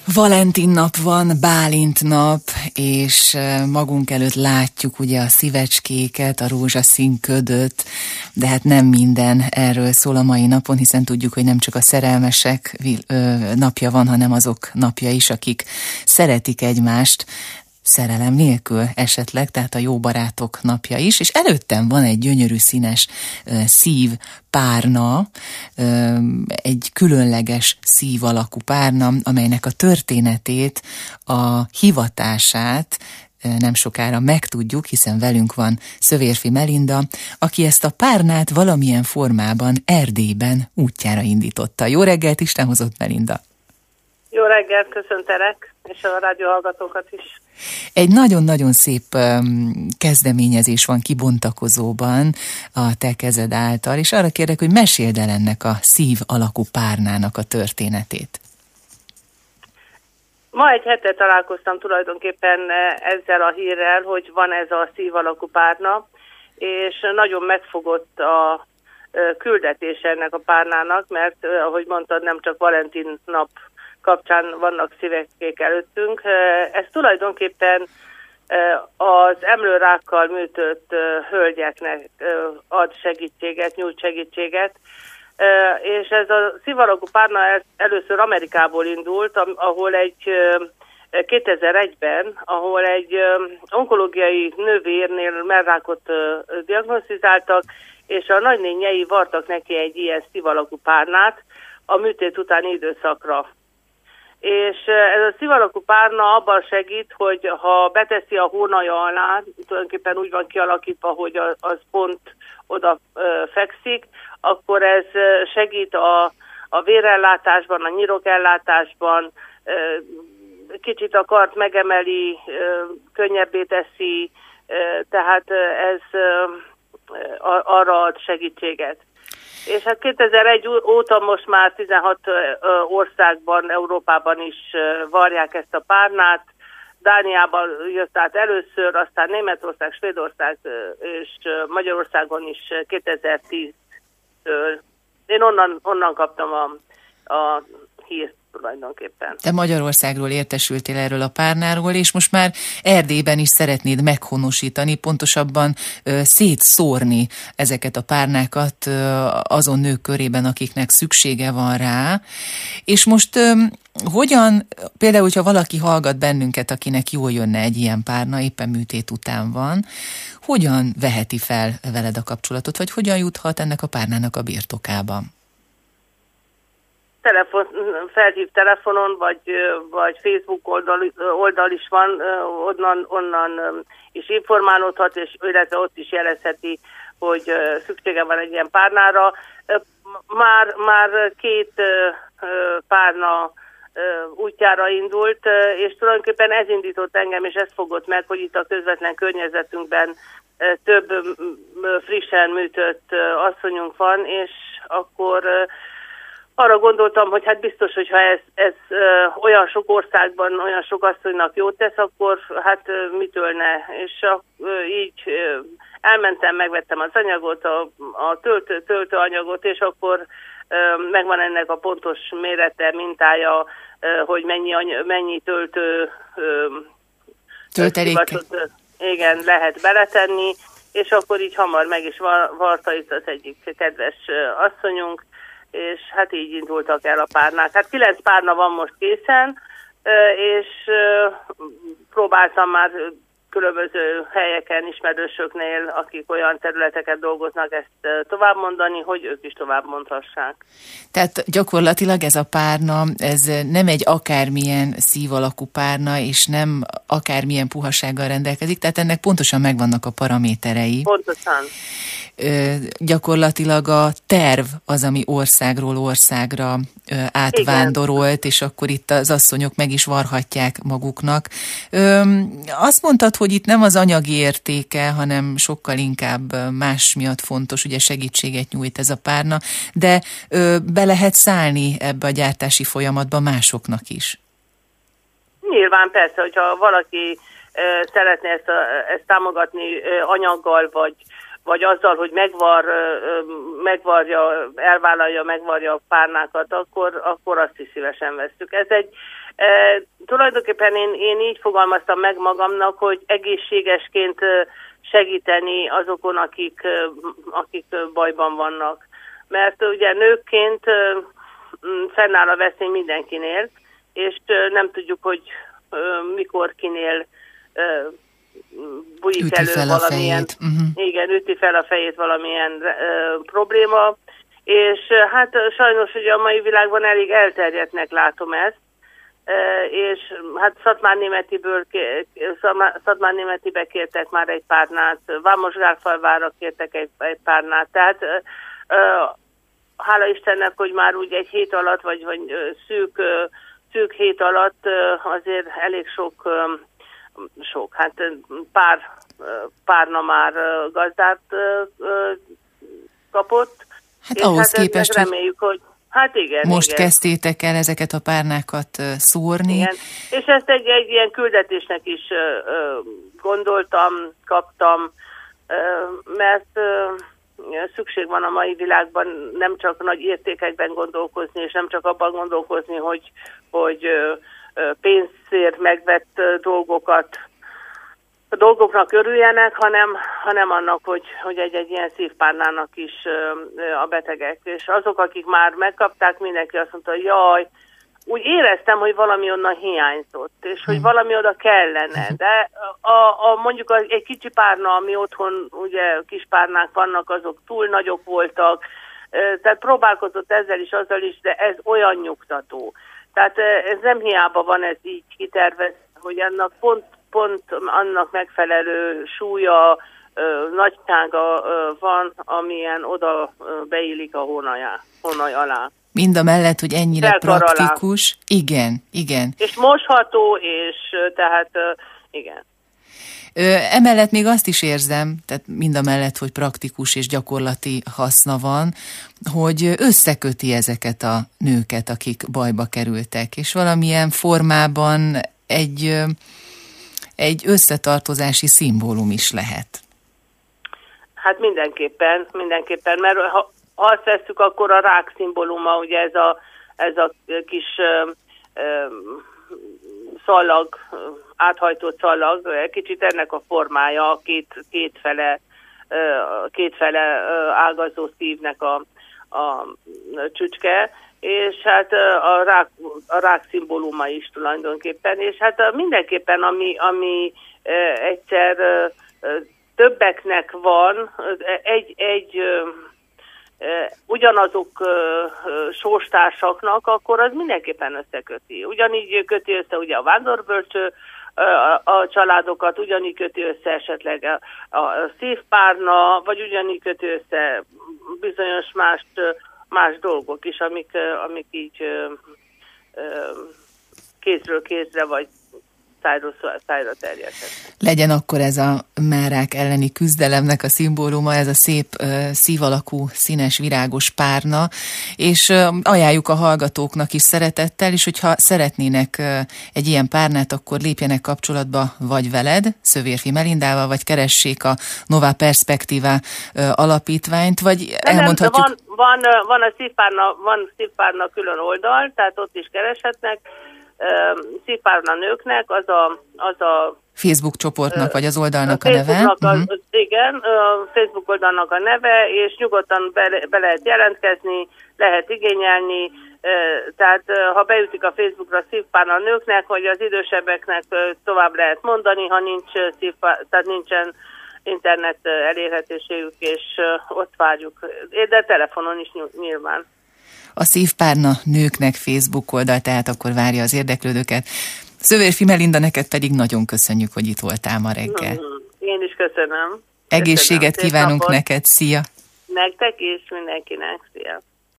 Valentin nap van, Bálint nap, és magunk előtt látjuk ugye a szívecskéket, a rózsaszín ködöt, de hát nem minden erről szól a mai napon, hiszen tudjuk, hogy nem csak a szerelmesek napja van, hanem azok napja is, akik szeretik egymást, szerelem nélkül esetleg, tehát a jó barátok napja is, és előttem van egy gyönyörű színes szív párna, egy különleges szív alakú párna, amelynek a történetét, a hivatását nem sokára megtudjuk, hiszen velünk van Szövérfi Melinda, aki ezt a párnát valamilyen formában Erdélyben útjára indította. Jó reggelt, Isten hozott, Melinda! Jó reggelt, köszöntelek, és a rádióhallgatókat is. Egy nagyon-nagyon szép kezdeményezés van kibontakozóban a te kezed által, és arra kérlek, hogy meséld el ennek a szív alakú párnának a történetét. Ma egy hete találkoztam tulajdonképpen ezzel a hírrel, hogy van ez a szív alakú párna, és nagyon megfogott a küldetés ennek a párnának, mert ahogy mondtad, nem csak Valentin nap kapcsán vannak szívecskék előttünk. Ez tulajdonképpen az emlőrákkal műtött hölgyeknek ad segítséget, nyújt segítséget, és ez a szív alakú párna először Amerikából indult, ahol 2001-ben, ahol egy onkológiai nővérnél mellrákot diagnosztizáltak, és a nagynényei vartak neki egy ilyen szív alakú párnát a műtét utáni időszakra. És ez a szív alakú párna abban segít, hogy ha beteszi a hónalja alá, tulajdonképpen úgy van kialakítva, hogy az pont oda fekszik, akkor ez segít a vérellátásban, a nyirokellátásban, kicsit a kart megemeli, könnyebbé teszi, tehát ez arra ad segítséget. És hát 2001 óta most már 16 országban, Európában is varják ezt a párnát. Dániában jött át először, aztán Németország, Svédország és Magyarországon is 2010-től. Én onnan kaptam a hírt tulajdonképpen. Te Magyarországról értesültél erről a párnáról, és most már Erdélyben is szeretnéd meghonosítani, pontosabban szétszórni ezeket a párnákat azon nők körében, akiknek szüksége van rá. És most hogyan, például, hogyha valaki hallgat bennünket, akinek jól jönne egy ilyen párna, éppen műtét után van, hogyan veheti fel veled a kapcsolatot, vagy hogyan juthat ennek a párnának a birtokába? Felhív telefonon, vagy Facebook oldal is van, onnan is informálódhat, és illetve ott is jelezheti, hogy szüksége van egy ilyen párnára. Már két párna útjára indult, és tulajdonképpen ez indított engem, és ez fogott meg, hogy itt a közvetlen környezetünkben több frissen műtött asszonyunk van, és akkor arra gondoltam, hogy hát biztos, hogyha ez olyan sok országban, olyan sok asszonynak jót tesz, akkor hát mitől ne? És így elmentem, megvettem az anyagot, a töltőanyagot, és akkor megvan ennek a pontos mérete, mintája, hogy mennyi tölteléket igen, lehet beletenni, és akkor így hamar meg is varta itt az egyik kedves asszonyunk, és hát így indultak el a párnák. Hát 9 párna van most készen, és próbáltam már különböző helyeken, ismerősöknél, akik olyan területeken dolgoznak, ezt tovább mondani, hogy ők is tovább mondhassák. Tehát gyakorlatilag ez a párna, ez nem egy akármilyen szív alakú párna, és nem akármilyen puhasággal rendelkezik, tehát ennek pontosan megvannak a paraméterei. Pontosan. Gyakorlatilag a terv az, ami országról országra átvándorolt, igen. És akkor itt az asszonyok meg is varhatják maguknak. Azt mondtad, hogy itt nem az anyagi értéke, hanem sokkal inkább más miatt fontos, ugye segítséget nyújt ez a párna, de be lehet szállni ebbe a gyártási folyamatba másoknak is. Nyilván persze, hogyha valaki szeretné ezt támogatni anyaggal, vagy azzal, hogy megvarja a párnákat, akkor azt is szívesen vesszük. Tulajdonképpen én így fogalmaztam meg magamnak, hogy egészségesként segíteni azokon, akik bajban vannak. Mert ugye nőkként fennáll a veszély mindenkinél, és nem tudjuk, hogy mikor kinél bújik elő valamilyen, igen, üti fel a fejét valamilyen probléma, és hát sajnos ugye a mai világban elég elterjedtnek látom ezt, és hát Szatmárnémetibe kértek már egy párnát, Vámos-Gálfalvára kértek egy párnát, tehát hála Istennek, hogy már úgy egy hét alatt, vagy szűk hét alatt azért elég sok, hát párna már gazdát kapott. Hát ahhoz képest, reméljük, hogy hát igen. Most kezdtétek el ezeket a párnákat szórni. Igen. És ezt egy ilyen küldetésnek is gondoltam, kaptam, mert szükség van a mai világban nem csak nagy értékekben gondolkozni, és nem csak abban gondolkozni, hogy pénzért megvett dolgoknak örüljenek, hanem annak, hogy egy ilyen szívpárnának is a betegek. És azok, akik már megkapták, mindenki azt mondta, hogy jaj, úgy éreztem, hogy valami onnan hiányzott, és hogy valami oda kellene. De mondjuk egy kicsi párna, ami otthon, ugye kis párnák vannak, azok túl nagyok voltak, tehát próbálkozott ezzel is, azzal is, de ez olyan nyugtató. Tehát ez nem hiába van ez így kitervezve, hogy annak pont annak megfelelő súlya, nagysága van, amilyen oda beillik a hónaj alá. Mind a mellett, hogy ennyire praktikus. Igen. És mosható, és tehát igen. Emellett még azt is érzem, tehát mind a mellett, hogy praktikus és gyakorlati haszna van, hogy összeköti ezeket a nőket, akik bajba kerültek, és valamilyen formában egy összetartozási szimbólum is lehet. Hát mindenképpen, mert ha azt vesszük, akkor a rák szimbóluma, ugye ez a kis szallag, áthajtott szallag, kicsit ennek a formája, kétfele ágazó szívnek a csücske, és hát a rák szimbóluma is tulajdonképpen, és hát mindenképpen, ami egyszer többeknek van, ugyanazok sorstársaknak, akkor az mindenképpen összeköti. Ugyanígy köti össze ugye a vándorбölcső a családokat, ugyanígy köti össze esetleg a szívpárna, vagy ugyanígy köti össze bizonyos más dolgok is, amik így kézről kézre, vagy szájra terjedhet. Legyen akkor ez a márák elleni küzdelemnek a szimbóluma, ez a szép szív alakú, színes, virágos párna, és ajánljuk a hallgatóknak is szeretettel, és hogyha szeretnének egy ilyen párnát, akkor lépjenek kapcsolatba vagy veled, Szövérfi Melindával, vagy keressék a Nova Perspectiva alapítványt, vagy elmondhatjuk... Van a szívpárna külön oldal, tehát ott is kereshetnek. Szívpárna nőknek az a Facebook csoportnak, vagy az oldalnak a neve. Igen, a Facebook oldalnak a neve, és nyugodtan be lehet jelentkezni, lehet igényelni, tehát ha beütik a Facebookra szívpárna nőknek, hogy az idősebbeknek tovább lehet mondani, ha tehát nincsen internet elérhetőségük, és ott várjuk, de telefonon is nyilván. A Szívpárna nőknek Facebook oldal, tehát akkor várja az érdeklődőket. Szövérfi Melinda, neked pedig nagyon köszönjük, hogy itt voltál ma reggel. Én is köszönöm. Egészséget kívánunk neked, szia! Nektek és mindenkinek, szia!